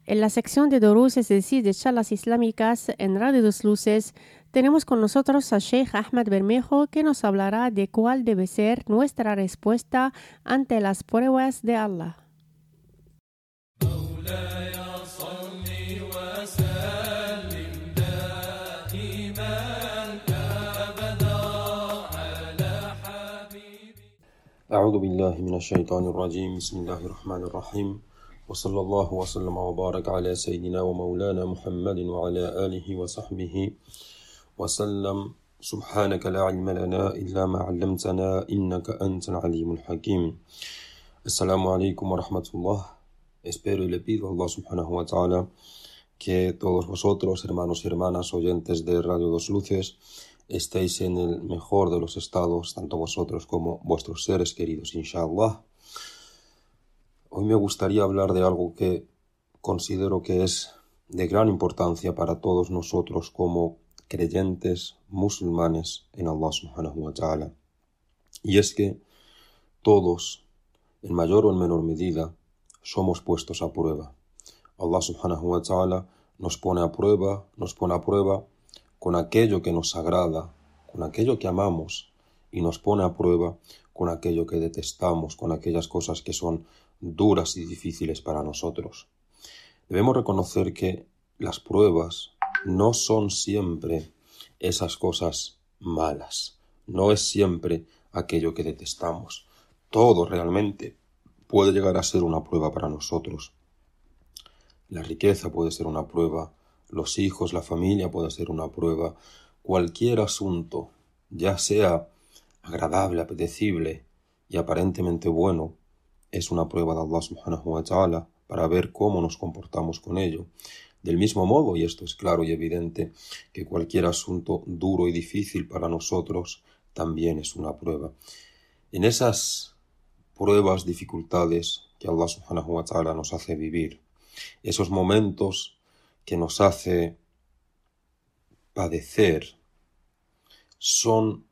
En la sección de Durús, es decir, de charlas islámicas en Radio Dos Luces, tenemos con nosotros a Sheikh Ahmed Bermejo, que nos hablará de cuál debe ser nuestra respuesta ante las pruebas de Allah. أعوذ بالله من الشيطان الرجيم بسم الله الرحمن الرحيم وصلى الله وسلم وبارك على سيدنا ومولانا محمد وعلى آله وصحبه وسلم سبحانك لا علم لنا إلا ما علمتنا إنك أنت العليم الحكيم. Assalamu alaikum wa rahmatullah. Espero y le pido a Allah subhanahu wa ta'ala que todos vosotros, hermanos y hermanas oyentes de Radio Dos Luces, estéis en el mejor de los estados, tanto vosotros como vuestros seres queridos, inshallah. Hoy me gustaría hablar de algo que considero que es de gran importancia para todos nosotros como creyentes musulmanes en Allah subhanahu wa ta'ala. Y es que todos, en mayor o en menor medida, somos puestos a prueba. Allah subhanahu wa ta'ala nos pone a prueba con aquello que nos agrada, con aquello que amamos, y nos pone a prueba con aquello que detestamos, con aquellas cosas que son duras y difíciles para nosotros. Debemos reconocer que las pruebas no son siempre esas cosas malas, no es siempre aquello que detestamos. Todo realmente puede llegar a ser una prueba para nosotros. La riqueza puede ser una prueba, los hijos, la familia puede ser una prueba. Cualquier asunto, ya sea agradable, apetecible y aparentemente bueno, es una prueba de Allah subhanahu wa ta'ala para ver cómo nos comportamos con ello. Del mismo modo, y esto es claro y evidente, que cualquier asunto duro y difícil para nosotros también es una prueba. En esas pruebas, dificultades que Allah subhanahu wa ta'ala nos hace vivir, esos momentos que nos hace padecer, son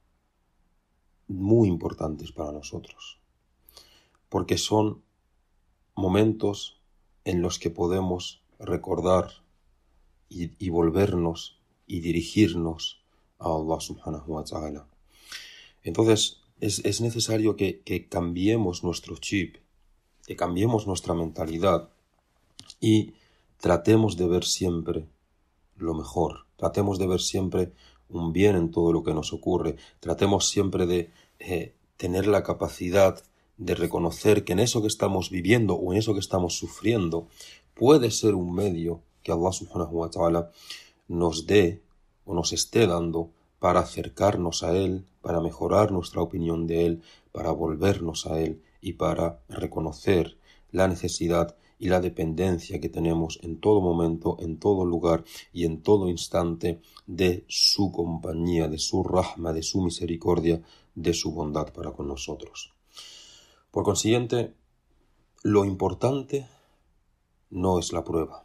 muy importantes para nosotros, porque son momentos en los que podemos recordar y volvernos y dirigirnos a Allah subhanahu wa ta'ala. Entonces es necesario que cambiemos nuestro chip, que cambiemos nuestra mentalidad y tratemos de ver siempre lo mejor, tratemos de ver siempre un bien en todo lo que nos ocurre, tratemos siempre de tener la capacidad de reconocer que en eso que estamos viviendo o en eso que estamos sufriendo puede ser un medio que Allah subhanahu wa ta'ala nos dé o nos esté dando para acercarnos a Él, para mejorar nuestra opinión de Él, para volvernos a Él y para reconocer la necesidad y la dependencia que tenemos en todo momento, en todo lugar y en todo instante de su compañía, de su rahma, de su misericordia, de su bondad para con nosotros. Por consiguiente, lo importante no es la prueba.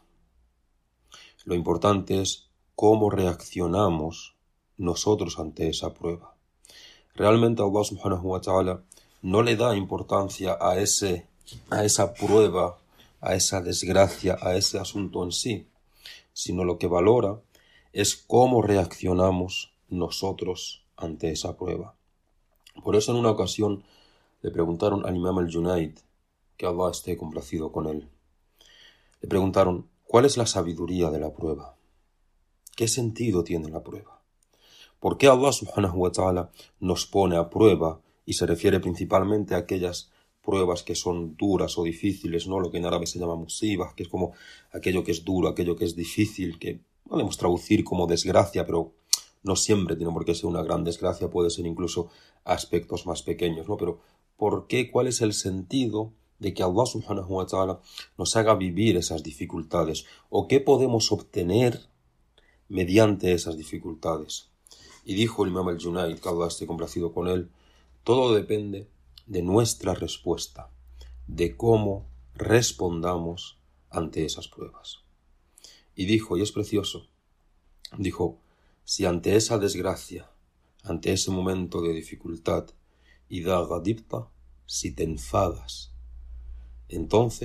Lo importante es cómo reaccionamos nosotros ante esa prueba. Realmente Allah subhanahu wa ta'ala no le da importancia a esa prueba, a esa desgracia, a ese asunto en sí, sino lo que valora es cómo reaccionamos nosotros ante esa prueba. Por eso en una ocasión le preguntaron al Imam al-Junayd, que Allah esté complacido con él, le preguntaron, ¿cuál es la sabiduría de la prueba? ¿Qué sentido tiene la prueba? ¿Por qué Allah subhanahu wa ta'ala nos pone a prueba? Y se refiere principalmente a aquellas pruebas que son duras o difíciles, ¿no? Lo que en árabe se llama musibas, que es como aquello que es duro, aquello que es difícil, que podemos traducir como desgracia, pero no siempre tiene por qué ser una gran desgracia, puede ser incluso aspectos más pequeños, ¿no? Pero ¿por qué? ¿Cuál es el sentido de que Allah subhanahu wa ta'ala nos haga vivir esas dificultades? ¿O qué podemos obtener mediante esas dificultades? Y dijo el Imam al-Junayd, que Allah esté complacido con él, todo depende de nuestra respuesta, de cómo respondamos ante esas pruebas. Y dijo, y es precioso, dijo, si ante esa desgracia, ante ese momento de dificultad, idha ghadibta, si te enfadas, entonces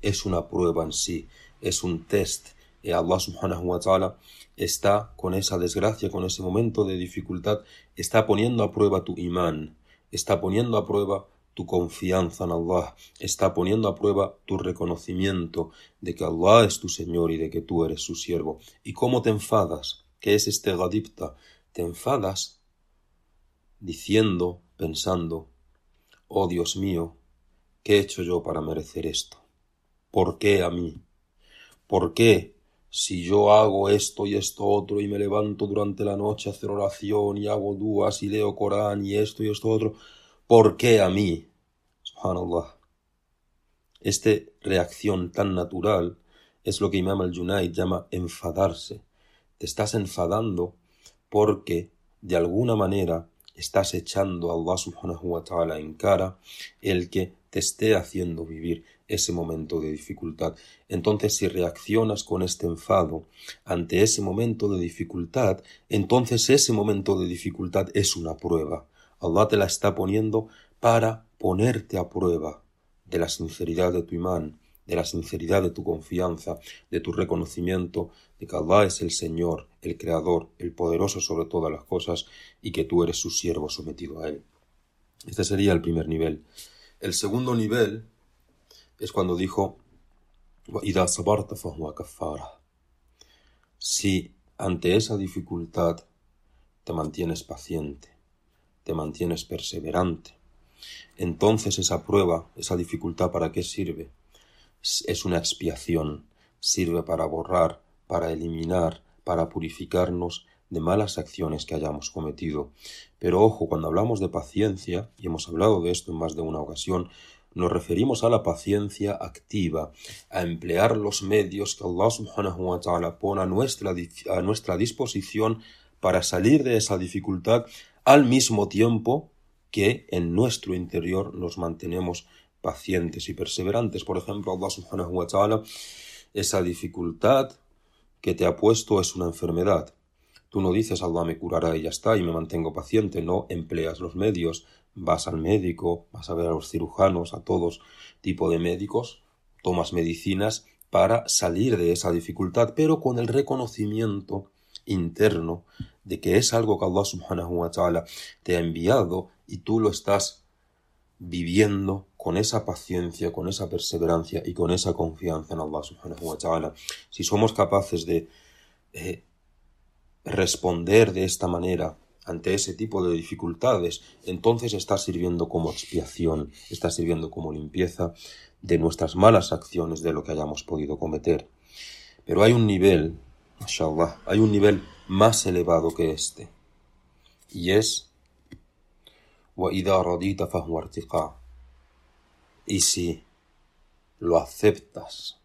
es una prueba en sí, es un test. Y Allah subhanahu wa ta'ala está con esa desgracia, con ese momento de dificultad, está poniendo a prueba tu imán, está poniendo a prueba tu confianza en Allah, está poniendo a prueba tu reconocimiento de que Allah es tu Señor y de que tú eres su siervo. ¿Y cómo te enfadas? ¿Qué es este gadibta? Te enfadas diciendo, pensando, oh Dios mío, ¿qué he hecho yo para merecer esto? ¿Por qué a mí? ¿Por qué si yo hago esto y esto otro y me levanto durante la noche a hacer oración y hago duas y leo Corán y esto otro, ¿por qué a mí? Subhanallah. Esta reacción tan natural es lo que Imam al-Junayd llama enfadarse. Te estás enfadando porque de alguna manera estás echando a Allah subhanahu wa ta'ala en cara el que te esté haciendo vivir ese momento de dificultad. Entonces, si reaccionas con este enfado ante ese momento de dificultad, entonces ese momento de dificultad es una prueba. Allah te la está poniendo para ponerte a prueba de la sinceridad de tu imán, de la sinceridad de tu confianza, de tu reconocimiento de que Allah es el Señor, el Creador, el poderoso sobre todas las cosas y que tú eres su siervo sometido a Él. Este sería el primer nivel. El segundo nivel es cuando dijo وَإِذَا صَبَرْتَ فَهُوَ كَفَّارَةٌ. Si ante esa dificultad te mantienes paciente, te mantienes perseverante, entonces esa prueba, esa dificultad, ¿para qué sirve? Es una expiación, sirve para borrar, para eliminar, para purificarnos de malas acciones que hayamos cometido. Pero ojo, cuando hablamos de paciencia, y hemos hablado de esto en más de una ocasión, nos referimos a la paciencia activa, a emplear los medios que Allah subhanahu wa ta'ala pone a nuestra disposición para salir de esa dificultad, al mismo tiempo que en nuestro interior nos mantenemos pacientes y perseverantes. Por ejemplo, Allah subhanahu wa ta'ala, esa dificultad que te ha puesto es una enfermedad. Tú no dices Allah me curará y ya está y me mantengo paciente, no, empleas los medios, vas al médico, vas a ver a los cirujanos, a todos tipo de médicos, tomas medicinas para salir de esa dificultad, pero con el reconocimiento interno de que es algo que Allah subhanahu wa ta'ala te ha enviado y tú lo estás viviendo con esa paciencia, con esa perseverancia y con esa confianza en Allah subhanahu wa ta'ala. Si somos capaces de responder de esta manera ante ese tipo de dificultades, entonces está sirviendo como expiación, está sirviendo como limpieza de nuestras malas acciones, de lo que hayamos podido cometer. Pero hay un nivel, mashallah, hay un nivel más elevado que este, y es وَإِذَا رَضِيتَ فَهُوَ ارْتِقَاءٌ. Y si lo aceptas,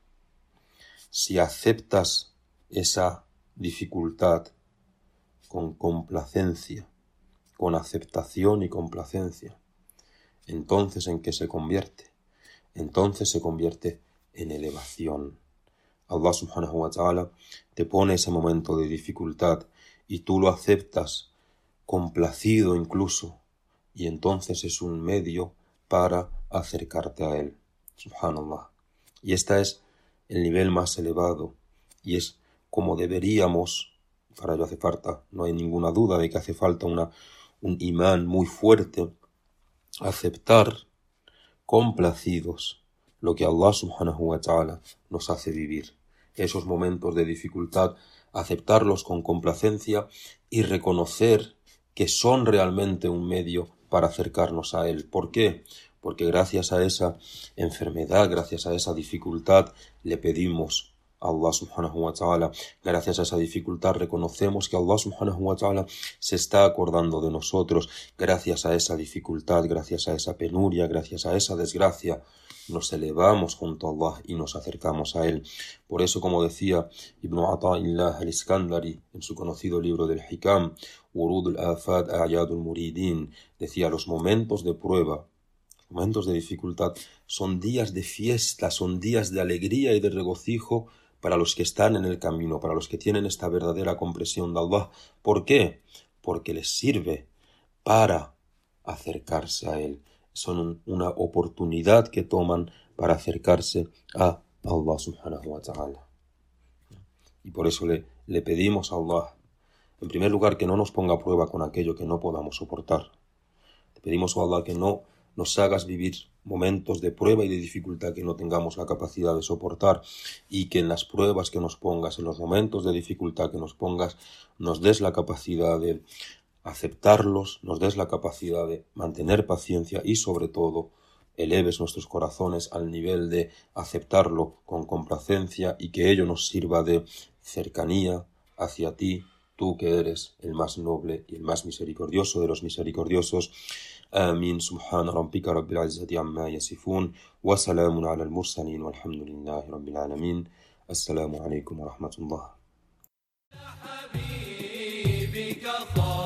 si aceptas esa dificultad con complacencia, con aceptación y complacencia, entonces ¿en qué se convierte? Entonces se convierte en elevación. Allah subhanahu wa ta'ala te pone ese momento de dificultad y tú lo aceptas complacido incluso, y entonces es un medio para acercarte a Él. Subhanallah. Y este es el nivel más elevado y es como deberíamos. Para ello hace falta, no hay ninguna duda de que hace falta un imán muy fuerte, aceptar complacidos lo que Allah subhanahu wa ta'ala nos hace vivir. Esos momentos de dificultad, aceptarlos con complacencia y reconocer que son realmente un medio para acercarnos a Él. ¿Por qué? Porque gracias a esa enfermedad, gracias a esa dificultad, le pedimos a Allah subhanahu wa ta'ala. Gracias a esa dificultad reconocemos que Allah subhanahu wa ta'ala se está acordando de nosotros. Gracias a esa dificultad, gracias a esa penuria, gracias a esa desgracia, nos elevamos junto a Allah y nos acercamos a Él. Por eso, como decía Ibn Ata'illah al-Iskandari en su conocido libro del Hikam, Urud al-Afad A'yad al-Muridin, decía, los momentos de prueba, momentos de dificultad, son días de fiesta, son días de alegría y de regocijo para los que están en el camino, para los que tienen esta verdadera comprensión de Allah. ¿Por qué? Porque les sirve para acercarse a Él. Son una oportunidad que toman para acercarse a a Allah subhanahu wa ta'ala. Y por eso le pedimos a Allah, en primer lugar, que no nos ponga a prueba con aquello que no podamos soportar. Te pedimos a Allah que no nos hagas vivir momentos de prueba y de dificultad que no tengamos la capacidad de soportar, y que en las pruebas que nos pongas, en los momentos de dificultad que nos pongas, nos des la capacidad de aceptarlos, nos des la capacidad de mantener paciencia y, sobre todo, eleves nuestros corazones al nivel de aceptarlo con complacencia, y que ello nos sirva de cercanía hacia ti, tú que eres el más noble y el más misericordioso de los misericordiosos. آمين. سبحان ربك رب العزة عما يصفون وسلام على المرسلين والحمد لله رب العالمين. السلام عليكم ورحمة الله.